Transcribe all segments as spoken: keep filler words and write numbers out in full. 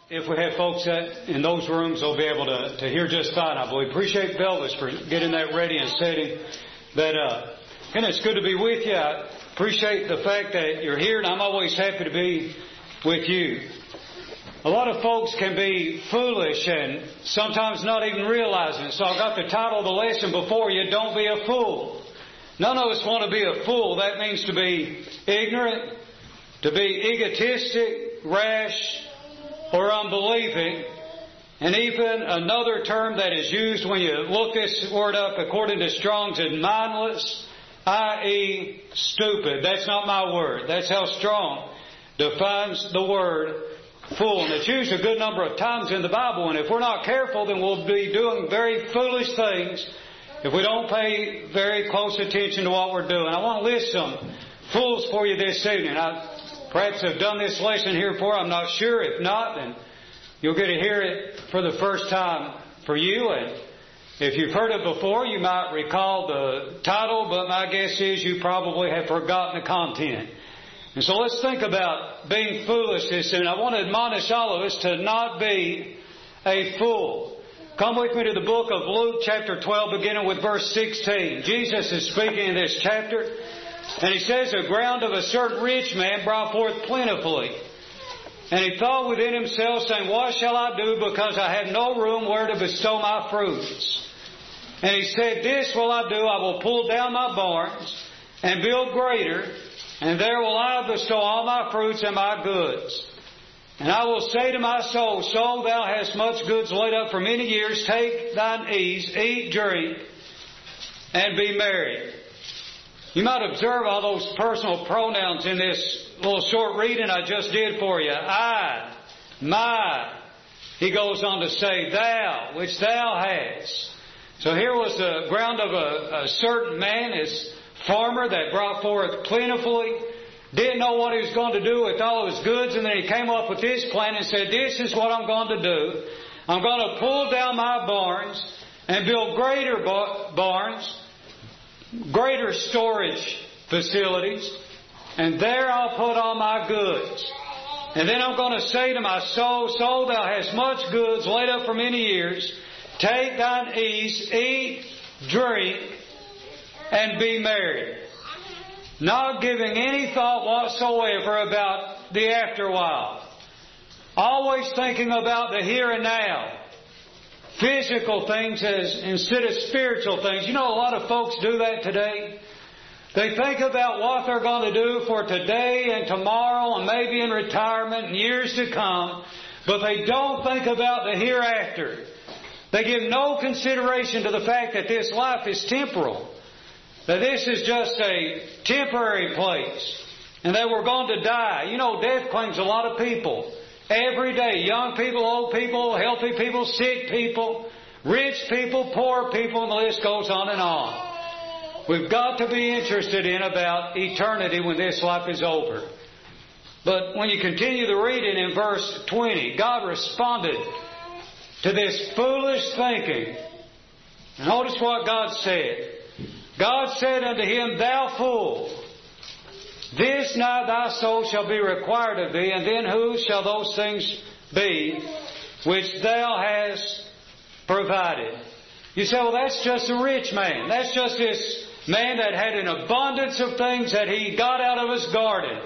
If we have folks that in those rooms, they'll be able to, to hear just fine, I believe. Appreciate Belvis for getting that ready and setting that up. And it's good to be with you. I appreciate the fact that you're here, and I'm always happy to be with you. A lot of folks can be foolish and sometimes not even realizing it. So I got the title of the lesson before you, Don't Be a Fool. None of us want to be a fool. That means to be ignorant, to be egotistic, rash, or unbelieving. And even another term that is used when you look this word up according to Strong's is mindless, that is stupid. That's not my word. That's how Strong defines the word fool. And it's used a good number of times in the Bible. And if we're not careful, then we'll be doing very foolish things if we don't pay very close attention to what we're doing. I want to list some fools for you this evening. I perhaps have done this lesson here before. I'm not sure. If not, then you'll get to hear it for the first time for you. And if you've heard it before, you might recall the title, but my guess is you probably have forgotten the content. And so let's think about being foolish this evening. I want to admonish all of us to not be a fool. Come with me to the book of Luke chapter twelve, beginning with verse sixteen. Jesus is speaking in this chapter. And he says, the ground of a certain rich man brought forth plentifully. And he thought within himself, saying, what shall I do, because I have no room where to bestow my fruits? And he said, this will I do, I will pull down my barns and build greater, and there will I bestow all my fruits and my goods. And I will say to my soul, soul, thou hast much goods laid up for many years, take thine ease, eat, drink, and be merry. You might observe all those personal pronouns in this little short reading I just did for you. I, my. He goes on to say thou, which thou hast. So here was the ground of a, a certain man, his farmer, that brought forth plentifully. Didn't know what he was going to do with all of his goods. And then he came up with this plan and said, this is what I'm going to do. I'm going to pull down my barns and build greater barns, greater storage facilities, and there I'll put all my goods. And then I'm going to say to my soul, soul, thou hast much goods laid up for many years. Take thine ease, eat, drink, and be merry. Not giving any thought whatsoever about the afterwhile. Always thinking about the here and now. Physical things as instead of spiritual things. You know, a lot of folks do that today. They think about what they're going to do for today and tomorrow and maybe in retirement and years to come, but they don't think about the hereafter. They give no consideration to the fact that this life is temporal, that this is just a temporary place, and that we're going to die. You know, death claims a lot of people. Every day, young people, old people, healthy people, sick people, rich people, poor people, and the list goes on and on. We've got to be interested in about eternity when this life is over. But when you continue the reading in verse twenty, God responded to this foolish thinking. Notice what God said. God said unto him, thou fool, this night thy soul shall be required of thee, and then whose shall those things be which thou hast provided? You say, well, that's just a rich man. That's just this man that had an abundance of things that he got out of his garden.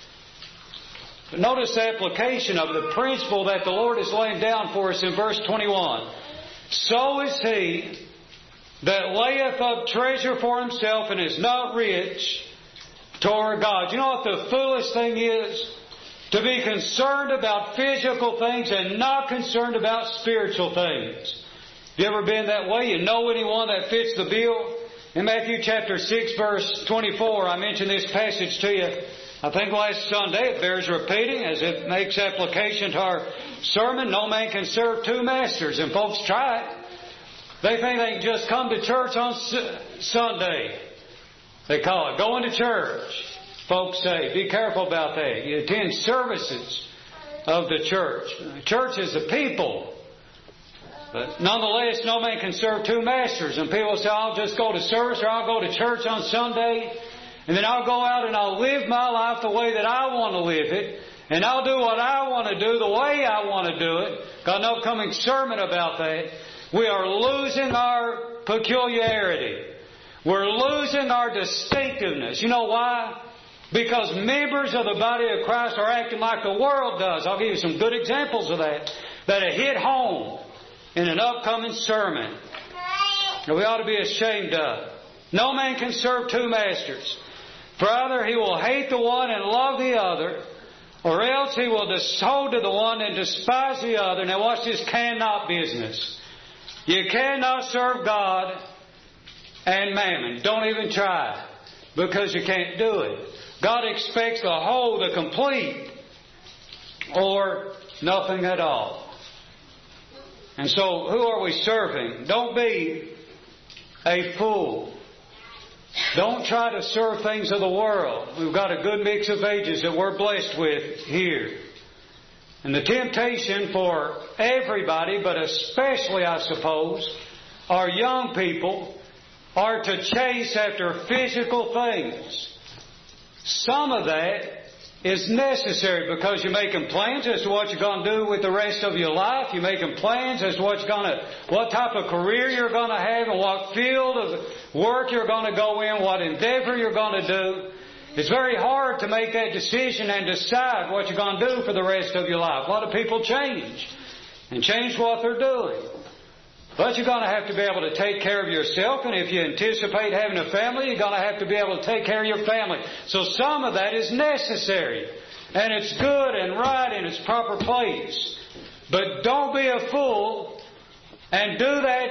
But notice the application of the principle that the Lord is laying down for us in verse twenty-one. So is he that layeth up treasure for himself and is not rich toward God. You know what the foolish thing is? To be concerned about physical things and not concerned about spiritual things. Have you ever been that way? You know anyone that fits the bill? In Matthew chapter six, verse twenty-four, I mentioned this passage to you, I think last Sunday. It bears repeating as it makes application to our sermon. No man can serve two masters. And folks try it. They think they can just come to church on Sunday. They call it going to church. Folks say, be careful about that. You attend services of the church. Church is the people. But nonetheless, no man can serve two masters. And people say, I'll just go to service or I'll go to church on Sunday. And then I'll go out and I'll live my life the way that I want to live it. and I'll do what I want to do the way I want to do it. Got an upcoming sermon about that. We are losing our peculiarity. We're losing our distinctiveness. You know why? Because members of the body of Christ are acting like the world does. I'll give you some good examples of that that have hit home in an upcoming sermon that we ought to be ashamed of. No man can serve two masters. For either he will hate the one and love the other, or else he will hold to the one and despise the other. Now watch this cannot business. You cannot serve God and mammon. Don't even try, because you can't do it. God expects the whole, the complete, or nothing at all. And so, who are we serving? Don't be a fool. Don't try to serve things of the world. We've got a good mix of ages that we're blessed with here. And the temptation for everybody, but especially, I suppose, our young people, are to chase after physical things. Some of that is necessary because you're making plans as to what you're going to do with the rest of your life. You're making plans as to what you're going to, what type of career you're going to have, and what field of work you're going to go in, what endeavor you're going to do. It's very hard to make that decision and decide what you're going to do for the rest of your life. A lot of people change and change what they're doing. But you're going to have to be able to take care of yourself, and if you anticipate having a family, you're going to have to be able to take care of your family. So some of that is necessary, and it's good and right in its proper place. But don't be a fool and do that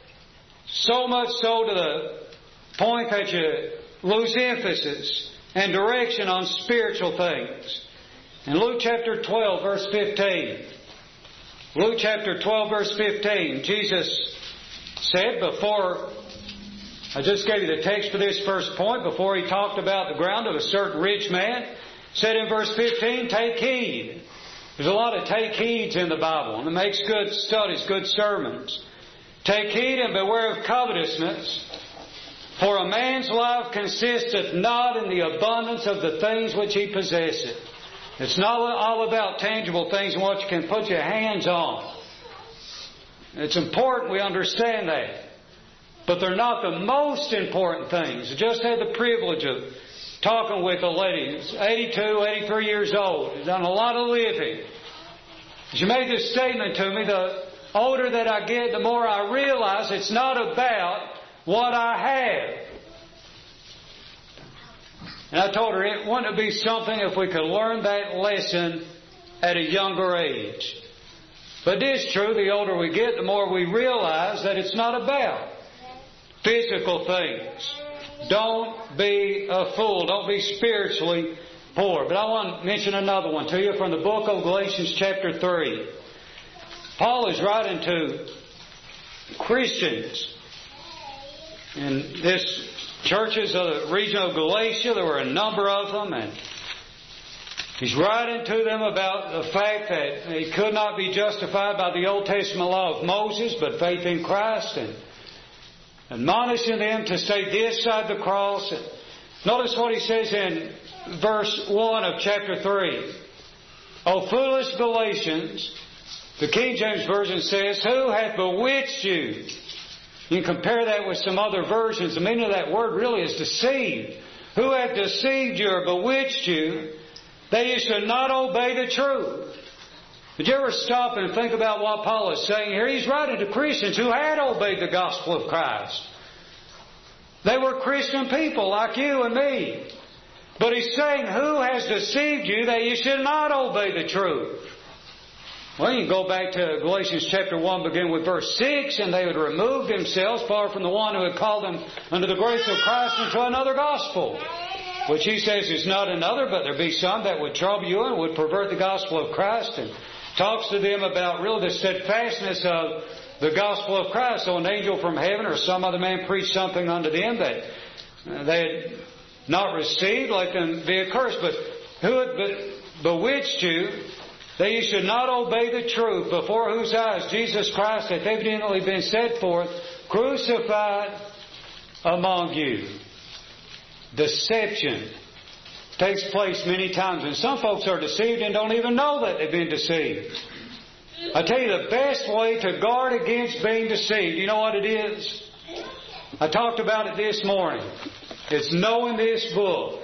so much so to the point that you lose emphasis and direction on spiritual things. In Luke chapter twelve, verse fifteen, Luke chapter twelve, verse fifteen, Jesus said before, I just gave you the text for this first point, before He talked about the ground of a certain rich man, said in verse fifteen, take heed. There's a lot of take heeds in the Bible, and it makes good studies, good sermons. Take heed and beware of covetousness, for a man's life consisteth not in the abundance of the things which he possesseth. It's not all about tangible things and what you can put your hands on. It's important we understand that. But they're not the most important things. I just had the privilege of talking with a lady who's eighty-two, eighty-three years old. She's done a lot of living. She made this statement to me, the older that I get, the more I realize it's not about what I have. And I told her it wouldn't be something if we could learn that lesson at a younger age. But it is true, the older we get, the more we realize that it's not about physical things. Don't be a fool. Don't be spiritually poor. But I want to mention another one to you from the book of Galatians chapter three. Paul is writing to Christians in this churches of the region of Galatia. There were a number of them, and he's writing to them about the fact that they could not be justified by the Old Testament law of Moses, but faith in Christ, and admonishing them to stay this side the cross. And notice what he says in verse one of chapter three. O foolish Galatians, the King James Version says, who hath bewitched you? You can compare that with some other versions. The meaning of that word really is deceived. Who hath deceived you or bewitched you that you should not obey the truth? Did you ever stop and think about what Paul is saying here? He's writing to Christians who had obeyed the gospel of Christ. They were Christian people like you and me. But he's saying, who has deceived you that you should not obey the truth? Well, you can go back to Galatians chapter one, begin with verse six, and they would remove themselves far from the one who had called them under the grace of Christ into another gospel, which he says is not another, but there be some that would trouble you and would pervert the gospel of Christ, and talks to them about really the steadfastness of the gospel of Christ. So an angel from heaven or some other man preached something unto them that they had not received, let them be accursed. But who had bewitched you that you should not obey the truth, before whose eyes Jesus Christ hath evidently been set forth, crucified among you? Deception. takes place many times. And some folks are deceived and don't even know that they've been deceived. I tell you, the best way to guard against being deceived, you know what it is? I talked about it this morning. It's knowing this book.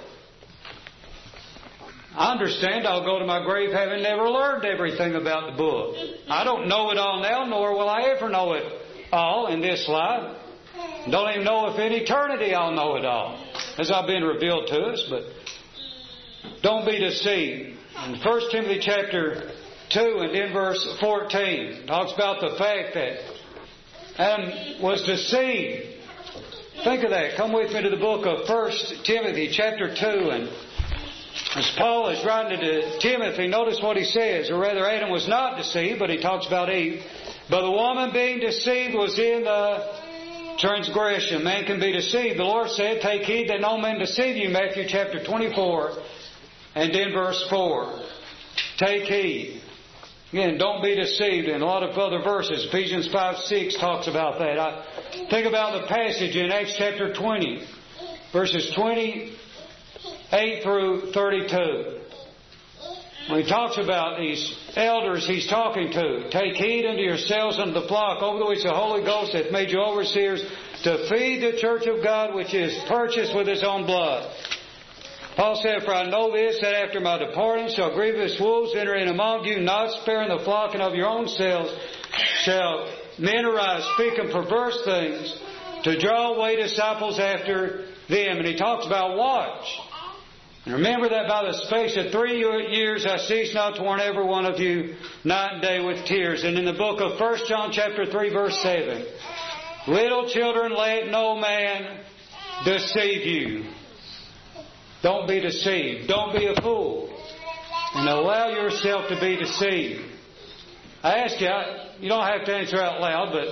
I understand I'll go to my grave having never learned everything about the book. I don't know it all now, nor will I ever know it all in this life. Don't even know if in eternity I'll know it all, as I've been revealed to us. But don't be deceived. In First Timothy chapter two and in verse fourteen, talks about the fact that Adam was deceived. Think of that. Come with me to the book of First Timothy chapter two, and as Paul is writing to Timothy, notice what he says. Or rather, Adam was not deceived, but he talks about Eve. But the woman being deceived was in the transgression. Man can be deceived. The Lord said, take heed that no man deceive you. Matthew chapter twenty-four and in verse four. Take heed. Again, don't be deceived. And a lot of other verses. Ephesians five six talks about that. I think about the passage in Acts chapter twenty, verses twenty-eight through thirty-two. When he talks about these elders he's talking to, take heed unto yourselves and the flock over which the Holy Ghost hath made you overseers, to feed the church of God which is purchased with His own blood. Paul said, for I know this, that after my departing shall grievous wolves enter in among you, not sparing the flock, and of your own selves shall men arise, speaking perverse things, to draw away disciples after them. And he talks about watch. And remember that by the space of three years I cease not to warn every one of you night and day with tears. And in the book of First John chapter three verse seven, little children, let no man deceive you. Don't be deceived. Don't be a fool. And allow yourself to be deceived. I ask you, you don't have to answer out loud, but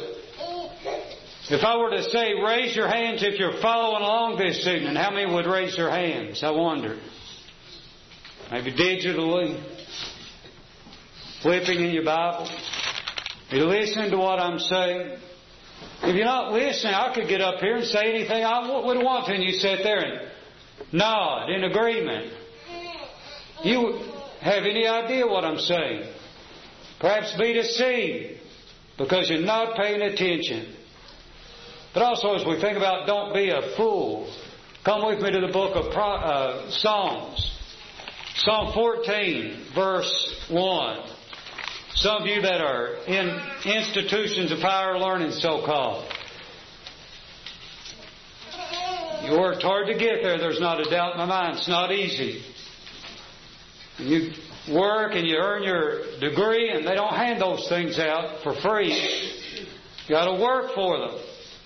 if I were to say, raise your hands if you're following along this evening, how many would raise their hands? I wonder. Maybe digitally, flipping in your Bible. Are you listening to what I'm saying? If you're not listening, I could get up here and say anything I would want to, and you sit there and nod in agreement. You have any idea what I'm saying? Perhaps be deceived because you're not paying attention. But also, as we think about don't be a fool, come with me to the book of uh, Psalms. Psalm fourteen, verse one. Some of you that are in institutions of higher learning, so-called. You worked hard to get there, there's not a doubt in my mind. It's not easy. You work and you earn your degree, and they don't hand those things out for free. You got to work for them.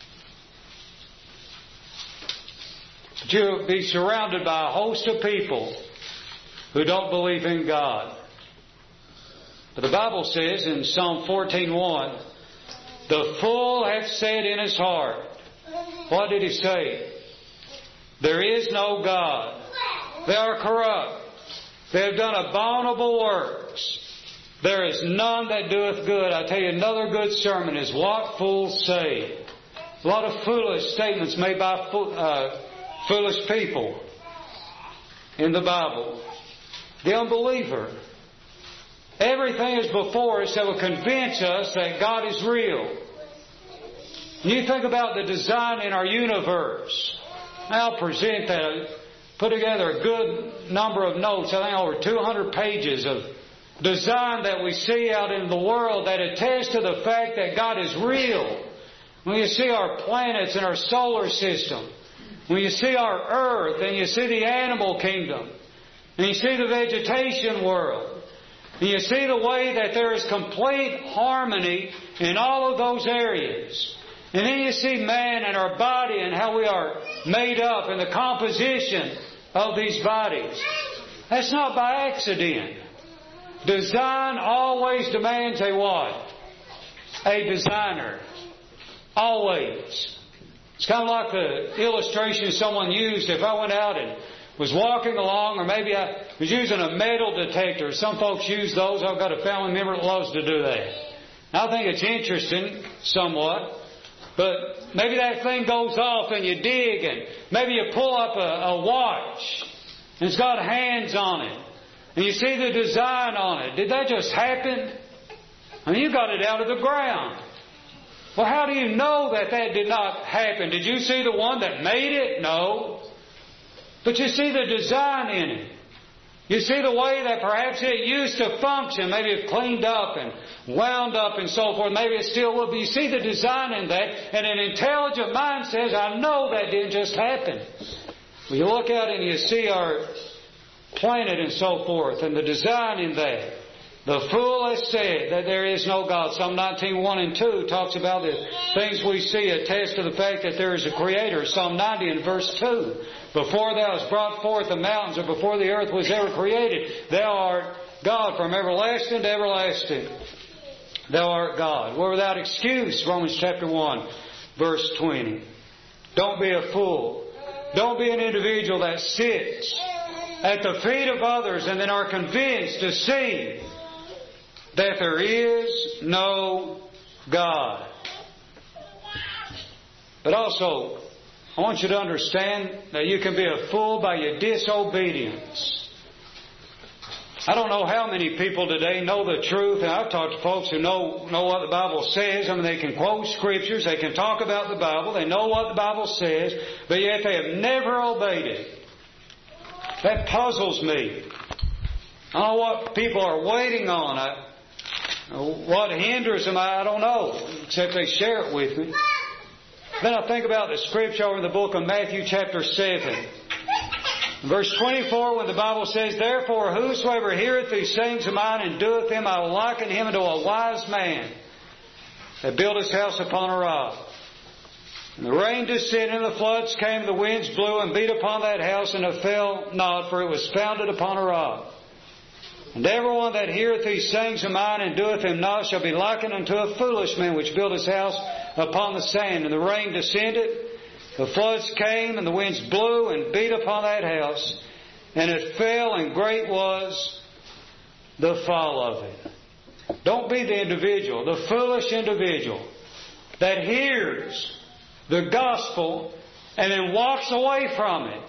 But you'll be surrounded by a host of people who don't believe in God. But the Bible says in Psalm fourteen one, the fool hath said in his heart. What did he say? There is no God. They are corrupt. They have done abominable works. There is none that doeth good. I tell you, another good sermon is what fools say. A lot of foolish statements made by uh, foolish people in the Bible. The unbeliever. Everything is before us that will convince us that God is real. When you think about the design in our universe, I'll present that. Put together a good number of notes. I think over two hundred pages of design that we see out in the world that attest to the fact that God is real. When you see our planets and our solar system, when you see our earth and you see the animal kingdom, and you see the vegetation world, and you see the way that there is complete harmony in all of those areas. And then you see man and our body and how we are made up and the composition of these bodies. That's not by accident. Design always demands a what? A designer. Always. It's kind of like the illustration someone used. If I went out and was walking along, or maybe I was using a metal detector. Some folks use those. I've got a family member that loves to do that. I think it's interesting somewhat. But maybe that thing goes off and you dig, and maybe you pull up a, a watch And it's got hands on it. And you see the design on it. Did that just happen? I mean, you got it out of the ground. Well, how do you know that that did not happen? Did you see the one that made it? No. But you see the design in it. You see the way that perhaps it used to function. Maybe it cleaned up and wound up and so forth. Maybe it still will. But you see the design in that. And an intelligent mind says, I know that didn't just happen. Well, you look out and you see our planet and so forth and the design in that. The fool has said that there is no God. Psalm nineteen, one and two talks about the things we see attest to the fact that there is a Creator. Psalm ninety and verse two. Before thou hast brought forth the mountains, or before the earth was ever created, thou art God from everlasting to everlasting. Thou art God. We're without excuse. Romans chapter one, verse twenty. Don't be a fool. Don't be an individual that sits at the feet of others and then are convinced, deceived, that there is no God. But also, I want you to understand that you can be a fool by your disobedience. I don't know how many people today know the truth, and I've talked to folks who know, know what the Bible says. I mean, they can quote Scriptures, they can talk about the Bible, they know what the Bible says, but yet they have never obeyed it. That puzzles me. I don't know what people are waiting on. I, what hinders them, I don't know, except they share it with me. Then I think about the Scripture over in the book of Matthew chapter seven. Verse twenty-four, when the Bible says, Therefore whosoever heareth these sayings of mine and doeth them, I will liken him unto a wise man that built his house upon a rock. And the rain descended, and the floods came, the winds blew and beat upon that house, and it fell not, for it was founded upon a rock. And everyone that heareth these sayings of mine and doeth them not shall be likened unto a foolish man which built his house upon the sand. And the rain descended, the floods came, and the winds blew and beat upon that house, and it fell, and great was the fall of it. Don't be the individual, the foolish individual that hears the gospel and then walks away from it.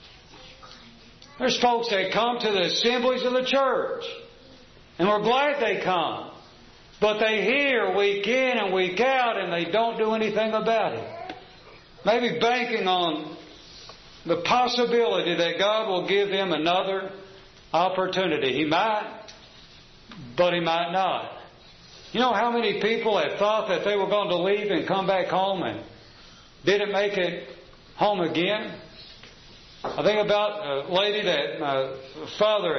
There's folks that come to the assemblies of the church, and we're glad they come. But they hear week in and week out, and they don't do anything about it. Maybe banking on the possibility that God will give them another opportunity. He might, but He might not. You know how many people have thought that they were going to leave and come back home and didn't make it home again? I think about a lady that my father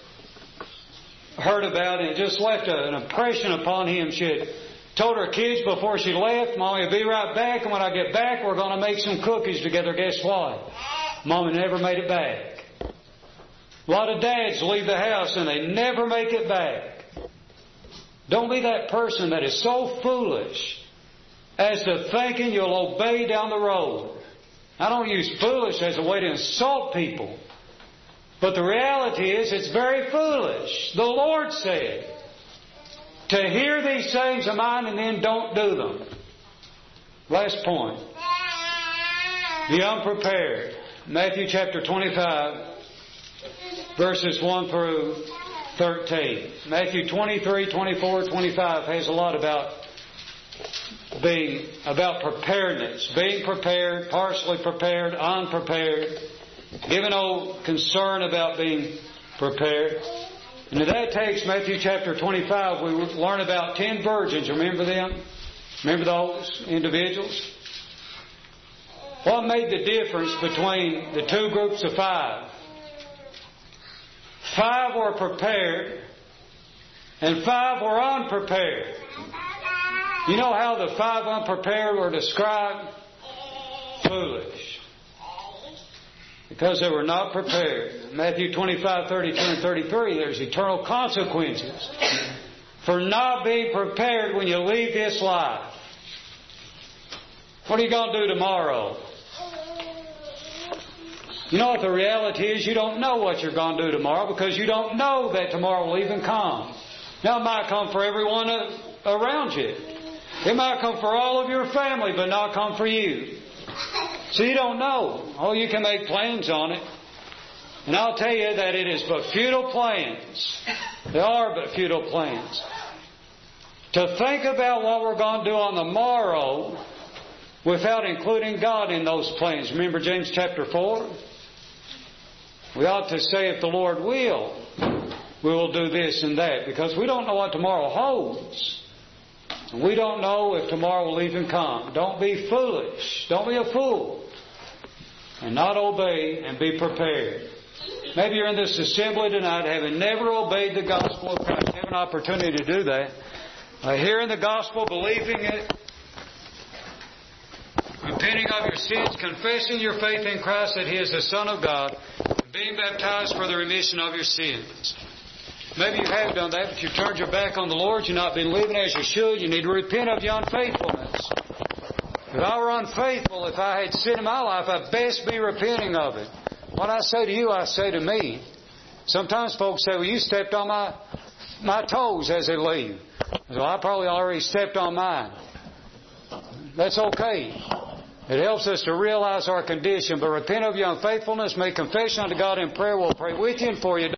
had heard about, and it just left an impression upon him. She had told her kids before she left, Mommy will be right back, and when I get back, we're going to make some cookies together. Guess what? Mommy never made it back. A lot of dads leave the house and they never make it back. Don't be that person that is so foolish as to thinking you'll obey down the road. I don't use foolish as a way to insult people. But the reality is it's very foolish. The Lord said to hear these sayings of mine and then don't do them. Last point. The unprepared. Matthew chapter twenty-five, verses one through thirteen. Matthew twenty-three, twenty-four, twenty-five has a lot about being, about preparedness. Being prepared, partially prepared, unprepared. Give no concern about being prepared. And in that text, Matthew chapter twenty-five, we learn about ten virgins. Remember them? Remember those individuals? What made the difference between the two groups of five? Five were prepared and five were unprepared. You know how the five unprepared were described? Foolish. Because they were not prepared. Matthew twenty-five, thirty-two and thirty-three, there's eternal consequences for not being prepared when you leave this life. What are you going to do tomorrow? You know what the reality is? You don't know what you're going to do tomorrow because you don't know that tomorrow will even come. Now it might come for everyone around you. It might come for all of your family, but not come for you. So you don't know. Oh, you can make plans on it. And I'll tell you that it is but futile plans. They are but futile plans. To think about what we're going to do on the morrow without including God in those plans. Remember James chapter four? We ought to say, if the Lord will, we will do this and that, because we don't know what tomorrow holds. We don't know if tomorrow will even come. Don't be foolish. Don't be a fool. And not obey, and be prepared. Maybe you're in this assembly tonight having never obeyed the gospel of Christ. You have an opportunity to do that. By hearing the gospel, believing it, repenting of your sins, confessing your faith in Christ that He is the Son of God, and being baptized for the remission of your sins. Maybe you have done that, but you've turned your back on the Lord. You've not been living as you should. You need to repent of your unfaithfulness. If I were unfaithful, if I had sin in my life, I'd best be repenting of it. What I say to you, I say to me. Sometimes folks say, well, you stepped on my my toes as they leave. So I probably already stepped on mine. That's okay. It helps us to realize our condition. But repent of your unfaithfulness, make confession unto God in prayer. We'll pray with you and for you.